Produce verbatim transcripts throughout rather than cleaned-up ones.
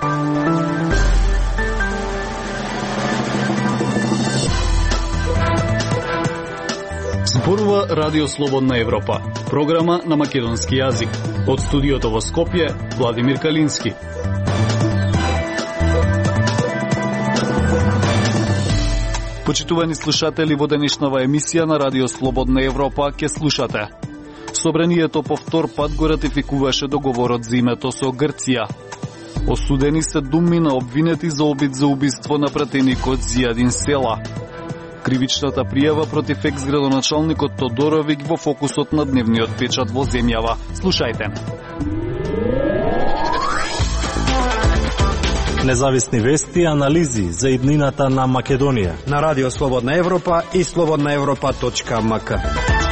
Зборува Радио Слободна Европа, програма на македонски јазик. Од студиото во Скопје, Владимир Калински. Почитувани слушатели, во денешнава емисија на Радио Слободна Европа ќе слушате. Собранието повтор пат го ратификуваше договорот за името со Грција. Осудени се думи на обвинети за обид за убиство на пратеникот Зијадин Села. Кривичната пријава против екс-градоначалникот Тодоровиќ во фокусот на дневниот печат во земјава. Слушајте. Независни вести и анализи за иднината на Македонија на Радио Слободна Европа и слободна европа точка ем ка.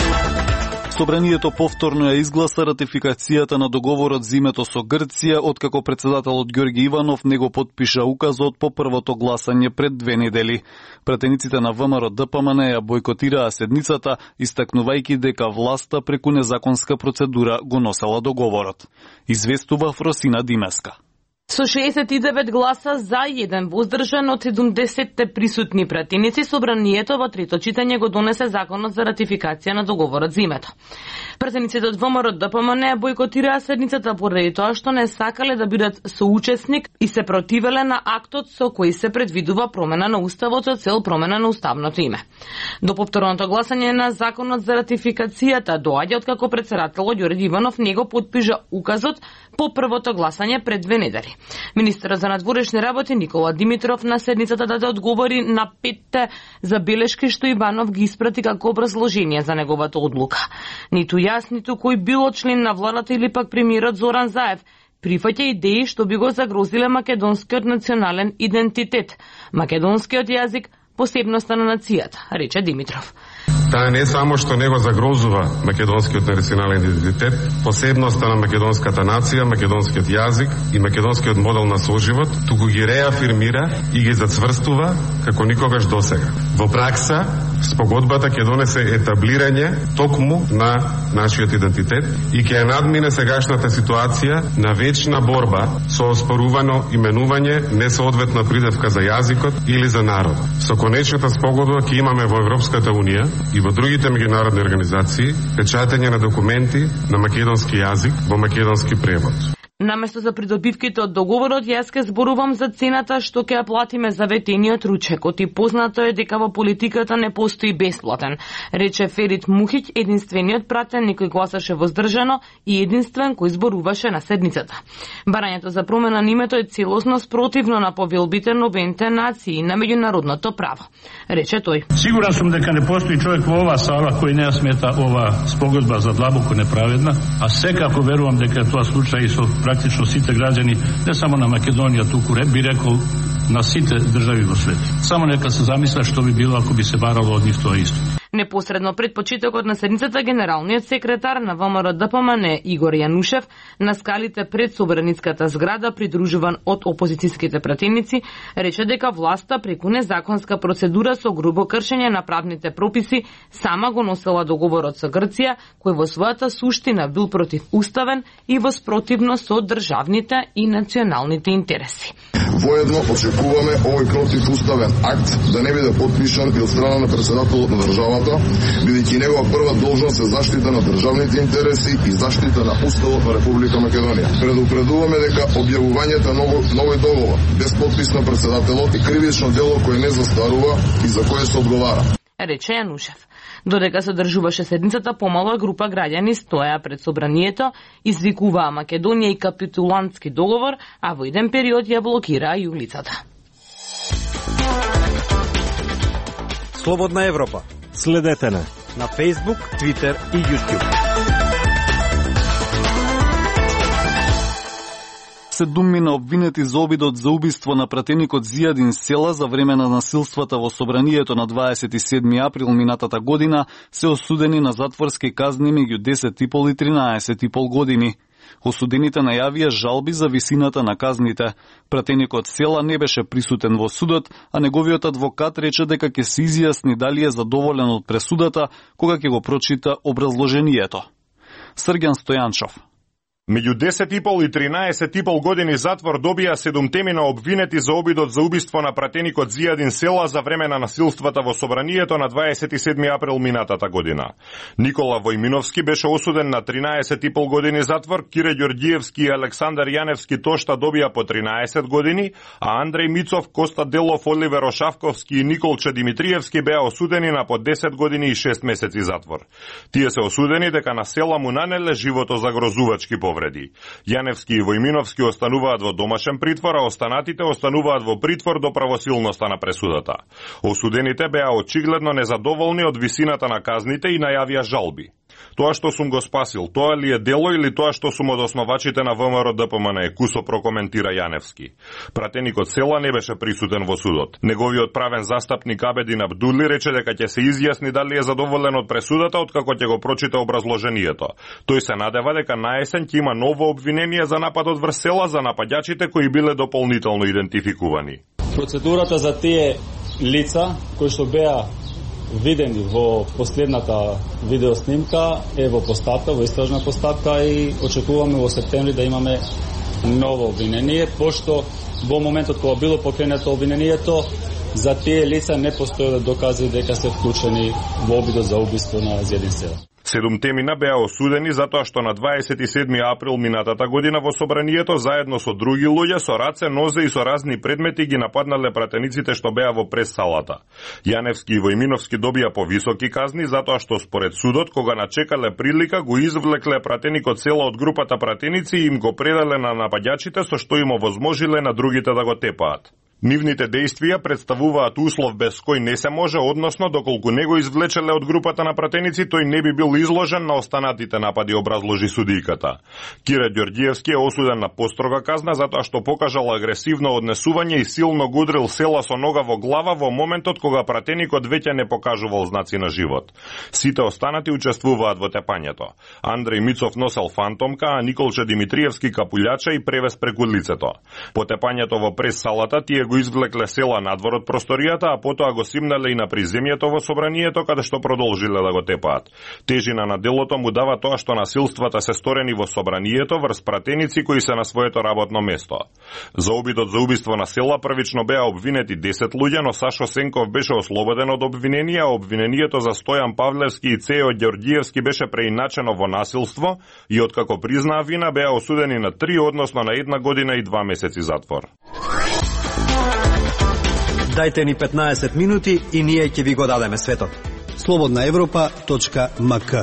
Собранието повторно ја изгласа ратификацијата на договорот за името со Грција, откако председателот Ѓорги Иванов не го потпиша указот по првото гласање пред две недели. Пратениците на ВМРО Д П М Н ја бойкотираа седницата, истакнувајќи дека власта преку незаконска процедура го носела договорот. Известува Фросина Димеска. Со шеесет и девет гласа за и еден воздржан од седумдесетте присутни пратеници, собранието во трето читање го донесе законот за ратификација на договорот за името. Пратениците од ВМРО Д П М Н бойкотираа седницата поради тоа што не сакале да бидат соучесник и се противеле на актот со кој се предвидува промена на уставот со цел промена на уставното име. До повторното гласање на законот за ратификацијата доаѓа откако председателот Ѓорги Иванов не го потпиша указот по првото гласање пред две недели. Министерот за надворешни работи Никола Димитров на седницата даде одговори на петте забелешки што Иванов ги испрати како образложение за неговата одлука. Ниту јас, ниту кој било член на владата или пак премиерот Зоран Заев прифаќа идеи што би го загрозиле македонскиот национален идентитет, македонскиот јазик, посебноста на нацијата, рече Димитров. Таа не само што не го загрозува македонскиот национален идентитет, посебноста на македонската нација, македонскиот јазик и македонскиот модел на соживот, туку ги реафирмира и ги зацврстува како никогаш досега. Во пракса, спогодбата ќе донесе етаблирање токму на нашиот идентитет и ќе надмине сегашната ситуација на вечна борба со оспорувано именување, несоодветна придевка за јазикот или за народ. Со конечната спогодба ќе имаме во Европската Унија и во другите меѓународни организации печатење на документи на македонски јазик во македонски превод. Наместо за придобивките од договорот, јас ке зборувам за цената што ќе ја платиме за ветениот ручек. Оти познато е дека во политиката не постои бесплатен, рече Ферит Мухиќ, единствениот пратеник кој гласаше воздржано и единствен кој зборуваше на седницата. Барањето за промена на името е целосно спротивно на повелбите на Обединетите нации и на меѓународното право, рече тој. Сигурен сум дека не постои човек во оваа сала кој не смета ова спогодба за длабоко неправедна, а секако верувам дека тоа случај и со практично сите граѓани, не само на Македонија, туку би рекол на сите држави во свет. Само нека се замисля што би било ако би се барало од нив тоа исто. Непосредно пред почетокот на седницата, генералниот секретар на ВМРО Д П М Н Игор Јанушев на скалите пред собраницката зграда, придружуван од опозицијските пратеници, рече дека власта преку незаконска процедура со грубо кршење на правните прописи сама го носела договорот со Грција, кој во својата суштина бил противуставен и во спротивност со државните и националните интереси. Воедно очекуваме овој противуставен акт да не биде потпишан и од страна на председателот на државата, бидејќи негова прва должност е заштита на државните интереси и заштита на Уставот на Република Македонија. Предупредуваме дека објавувањето на новој договор без подпис на председателот е кривично дело кое не застарува и за кое се одговара, рече Јанушев. Додека се одржуваше седницата, помала група граѓани стоја пред собранието, извикуваа Македонија и капитулантски договор, а во еден период ја блокираа и улицата. Слободна Европа. Следете не на Facebook, Twitter и YouTube. Се думи на обвинети за обидот за убиство на пратеникот Зијадин Села за време на насилствата во собранието на дваесет и седми април минатата година се осудени на затворски казни меѓу десет и пол и тринаесет и пол години. Осудените најавија жалби за висината на казните. Пратеникот Села не беше присутен во судот, а неговиот адвокат рече дека ќе се изјасни дали е задоволен од пресудата кога ќе го прочита образложението. Срѓан Стојанчов. Меѓу десет и пол и тринаесет и пол години затвор добија седумтемина обвинети за обидот за убиство на пратеникот Зијадин Села за време на насилствата во собранието на дваесет и седми април минатата година. Никола Војминовски беше осуден на тринаесет и пол години затвор, Кире Ѓорѓиевски и Александар Јаневски тошта добија по тринаесет години, а Андреј Мицов, Коста Делов, Оливер Ошавковски и Николче Димитриевски беа осудени на по десет години и шест месеци затвор. Тие се осудени дека на Села му нанеле живото загрозувачки повреди. Јаневски и Војминовски остануваат во домашен притвор, а останатите остануваат во притвор до правосилноста на пресудата. Осудените беа очигледно незадоволни од висината на казните и најавија жалби. Тоа што сум го спасил, тоа ли е дело или тоа што сум од основачите на ВМРО Д П М Н, кусо прокоментира Јаневски. Пратеникот Села не беше присутен во судот. Неговиот правен застапник Абедин Абдули рече дека ќе се изјасни дали е задоволен од пресудата откако ќе го прочита образложението. Тој се надева дека наесен ќе има ново обвинение за нападот врз Села за нападјачите кои биле дополнително идентификувани. Процедурата за тие лица кои што беа видени во последната видеоснимка е во постапка, во истражна постапка и очекуваме во септември да имаме ново обвинение, пошто во моментот кога било покренето обвинението, за тие лица не постоеле докази дека се вклучени во обидот за убиство на Зијадин Села. Седумтемина беа осудени затоа што на дваесет и седми април минатата година во собранието заедно со други луѓе со раце, нозе и со разни предмети ги нападнале пратениците што беа во прес-салата. Јаневски и Војминовски добија повисоки казни затоа што според судот кога начекале прилика го извлекле пратеникот Села од групата пратеници и им го предале на нападјачите со што им овозможиле на другите да го тепаат. Нивните дејствија представуваат услов без кој не се може, односно доколку не го извлечеле од групата на пратеници, тој не би бил изложен на останатите напади, образложи судијката. Кире Ѓорѓиевски е осуден на построга казна затоа што покажал агресивно однесување и силно го удрил Села со нога во глава во моментот кога пратеникот веќе не покажувал знаци на живот. Сите останати учествуваат во тепањето. Андреј Мицов носел фантомка, а Николче Димитриевски капулјача и превес преку лицето. По тепањето во прес-салата тие го извлекле Села надвор од просторијата, а потоа го симнале и на приземјето во собранието, каде што продолжиле да го тепаат. Тежина на делото му дава тоа што насилствата се сторени во собранието врз пратеници кои се на своето работно место. За обидот за убиство на Села првично беа обвинети десет луѓе, но Сашо Сенков беше ослободен од обвинение, а обвинението за Стојан Павлевски и Цео Ѓорѓиевски беше преиначено во насилство и откако признаа вина беа осудени на три, односно на една година и два месеци затвор. Дајте ни петнаесет минути и ние ќе ви го дадеме светот. слободна европа точка м к.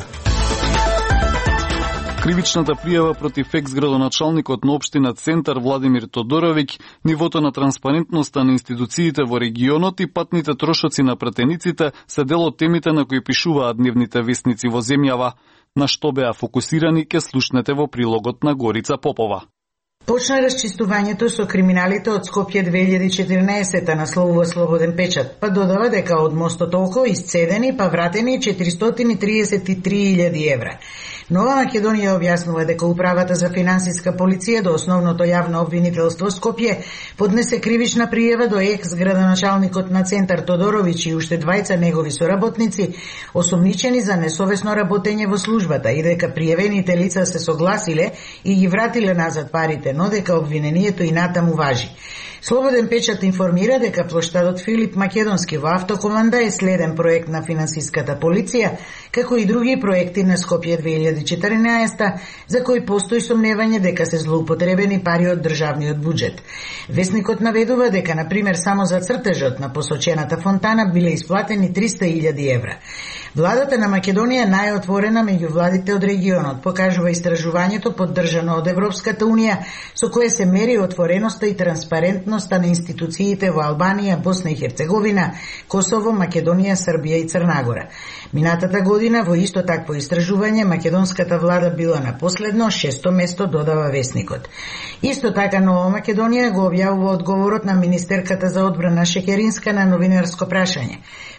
Кривичната пријава против екс-градоначалникот на општина Центар Владимир Тодоровиќ, нивото на транспарентноста на институциите во регионот и патните трошоци на пратениците се дел од темите на кои пишуваат дневните весници во земјава. На што беа фокусирани ке слушнете во прилогот на Горица Попова. Почна расчистувањето со криминалите од Скопје две илјади и четирнаесетта, насловува Слободен печат, па додава дека од мостот Око исцедени па вратени четиристотини и триесет и три илјади евра. Нова Македонија објаснува дека Управата за финансиска полиција до основното јавно обвинителство Скопје поднесе кривична пријава до екс-градоначалникот на Центар Тодоровиќ и уште двајца негови соработници, осомничени за несовесно работење во службата и дека пријавените лица се согласиле и ги вратиле назад парите, но дека обвинението и натаму важи. Слободен печат информира дека плоштадот Филип Македонски во Автокоманда е следен проект на финансиската полиција, како и други проекти на Скопје две илјади и четиринаесетта, за кои постои сомневање дека се злоупотребени пари од државниот буџет. Весникот наведува дека, например, само за цртежот на посочената фонтана биле исплатени триста илјади евра. Владата на Македонија е најотворена меѓу владите од регионот, покажува истражувањето поддржано од Европската унија, со кое се мери отвореноста и транспарентноста на институциите во Албанија, Босна и Херцеговина, Косово, Македонија, Србија и Црнагора. Минатата година во исто такво истражување македонската влада била на последно шесто место, додава весникот. Исто така Нова Македонија го објавува одговорот на министерката за одбрана Шекеринска на новинарско прашање.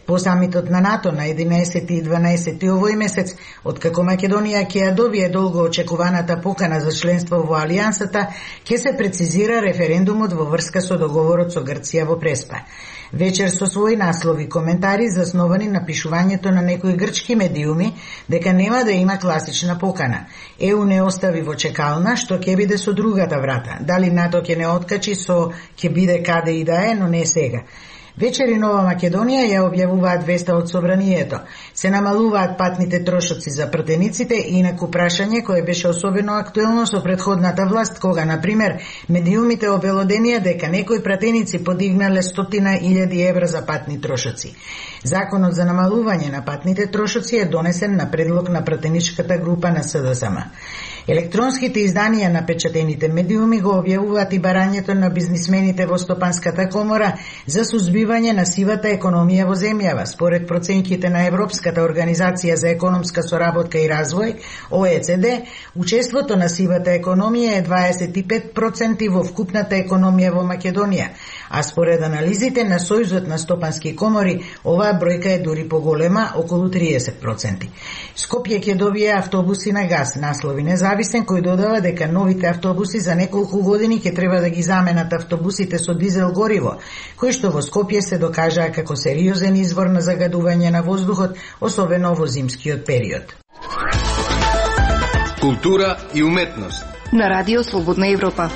По самитот на НАТО на единаесети и дванаесети овој месец, откако Македонија ќе ја добие долго очекуваната покана за членство во Алијансата, ќе се прецизира референдумот во врска со договорот со Грција во Преспа. Вечер со своји наслови коментари засновани на пишувањето на некои грчки медиуми дека нема да има класична покана. ЕУ не остави во чекална, што ќе биде со другата врата. Дали НАТО ќе не откачи со ќе биде каде и да е, но не сега. Вечер и Нова Македонија ја објавуваат веста од Собранието. Се намалуваат патните трошоци за пратениците и инаку прашање кое беше особено актуелно со претходната власт, кога, например, медиумите обелоденија дека некои пратеници подигнале стотина илјади евра за патни трошоци. Законот за намалување на патните трошоци е донесен на предлог на пратеничката група на СДСМ. Електронските изданија на печатените медиуми го објавуваат и барањето на бизнисмените во Стопанската комора за сузбивање на сивата економија во земјава. Според проценките на Европската организација за економска соработка и развој, О Е Це Де, учеството на сивата економија е дваесет и пет проценти во вкупната економија во Македонија, а според анализите на Сојузот на стопански комори, оваа бројка е дури поголема, околу триесет проценти. Скопје ќе добие автобуси на газ, наслови Независен, кој додава дека новите автобуси за неколку години ќе треба да ги заменат автобусите со дизел гориво, кои што во Скопје се докажаа како сериозен извор на загадување на воздухот, особено во зимскиот период. Култура и уметност на Радио Слободна Европа.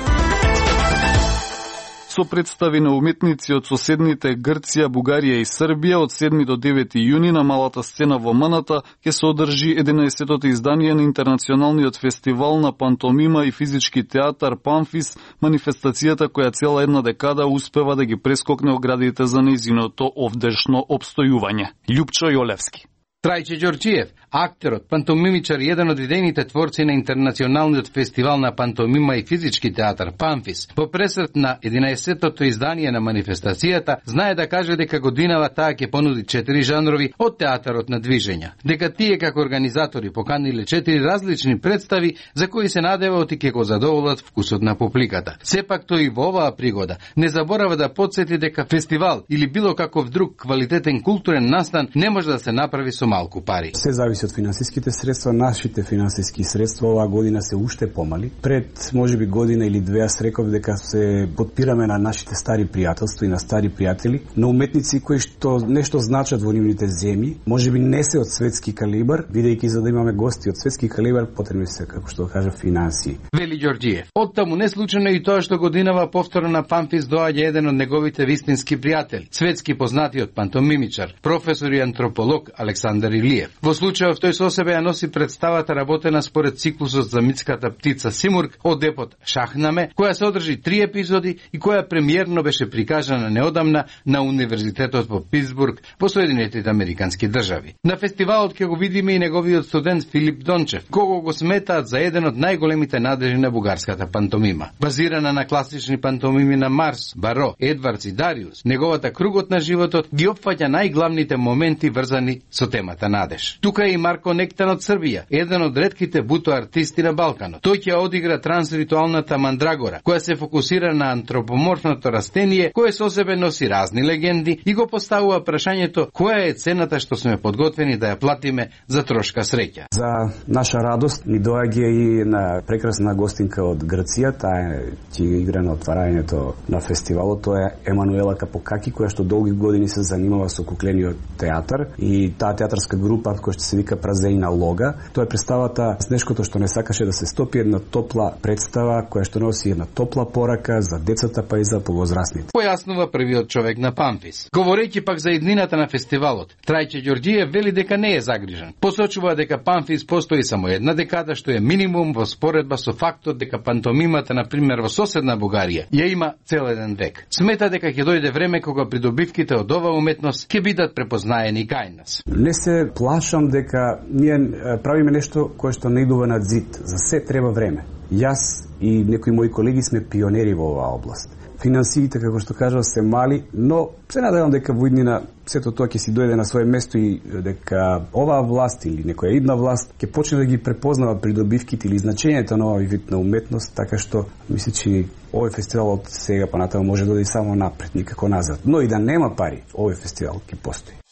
Со представи на уметници од соседните Грција, Бугарија и Србија од седми до девети јуни на малата сцена во Маната ќе се одржи единаесеттото издание на интернационалниот фестивал на пантомима и физички театар Памфис, манифестацијата која цела една декада успева да ги прескокне оградите за нејзиното овдешно обстојување. Љупчо Јолевски. Трајче Ѓорџиев, актерот, пантомимичар и еден од идејните творци на интернационалниот фестивал на пантомима и физички театар Памфис, по пресрет на единаесеттото издание на манифестацијата, знае да каже дека годинава таа ќе понуди четири жанрови од театарот на движења. Дека тие како организатори поканиле четири различни представи за кои се надеваат и ќе го задоволат вкусот на публиката. Сепак тој и во оваа пригода не заборава да потсети дека фестивал или било каков друг квалитетен културен настан не може да се направи со малку пари. Се зависи од финансиските средства. Нашите финансиски средства оваа година се уште помали. Пред можеби година или две јас реков дека се подпираме на нашите стари пријателства и на стари пријатели, на уметници кои што нешто значат во нивните земји, можеби не се од светски калибар, бидејќи за да имаме гости од светски калибар потребни се, како што кажа, финансии. Вели Ѓорџиев. Оттаму не случајно и тоа што годинава повторно на Памфис доаѓа еден од неговите вистински пријатели, светски познатиот пантомимичар, професор и антрополог Александар Илиев. Во случајов тој со себе ја носи представата работена според циклусот за митската птица Симург од епот Шахнаме, која се одржи три епизоди и која премиерно беше прикажана неодамна на Универзитетот во Питсбург во Соединетите Американски држави. На фестивалот ќе го видиме и неговиот студент Филип Дончев, кого го сметаат за еден од најголемите надежи на бугарската пантомима. Базирана на класични пантомими на Марс, Баро, Едвардс и Дариус, неговата кругот на животот ги опфаќа најглавните моменти врзани со темата надеж. Тука е и Марко Нектан од Србија, еден од ретките буто артисти на Балканот. Тој ќе одигра трансритуалната мандрагора, која се фокусира на антропоморфното растение, кое со себе носи разни легенди и го поставува прашањето која е цената што сме подготвени да ја платиме за трошка среќа. За наша радост ни доаѓа и на прекрасна гостинка од Грција, таа ќе игра на отварањето на фестивалот, тоа е Емануела Капокаки, која што долги години се занимава со куклениот театар и таа театарска група која што се вика Празеина Лога. Тоа е представата Снешкото што не сакаше да се стопи, една топла представа која што носи една топла порака за децата па и за повозрастните. Појаснува првиот човек на Памфис. Говорејќи пак за иднината на фестивалот, Трајче Ѓорџиев вели дека не е загрижен. Посочува дека Памфис постои само една декада, што е минимум во споредба со фактот дека пантомимата, на пример во соседна Бугарија, ја има цел еден век. Смета дека ќе дојде време кога придобивките од оваа уметност ќе бидат препознаени кај нас. Не се плашам дека ние правиме нешто кое што не идува на зид. За се треба време. Јас и некои мои колеги сме пионери во оваа област. Финансиите, како што кажав, се мали, но се надевам дека во иднина сето тоа ќе си дојде на свое место и дека оваа власт или некоја идна власт ќе почне да ги препознава придобивките или значењето на овој вид на уметност, така што мисли че овој фестивал од сега понатаму може да оди само напред, никако назад. Но и да нема пари, овој фестивал ќе постои.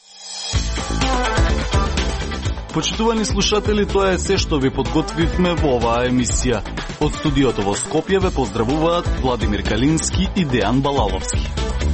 Почитувани слушатели, тоа е се што ви подготвивме во оваа емисија. Од студиото во Скопје ве поздравуваат Владимир Калински и Дејан Балаловски.